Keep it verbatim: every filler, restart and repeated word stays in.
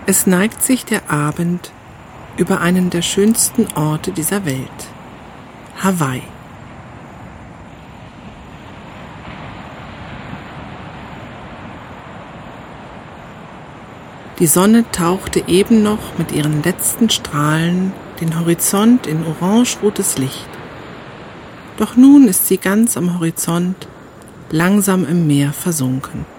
Es neigt sich der Abend über einen der schönsten Orte dieser Welt, Hawaii. Die Sonne tauchte eben noch mit ihren letzten Strahlen den Horizont in orangerotes Licht. Doch nun ist sie ganz am Horizont, langsam im Meer versunken.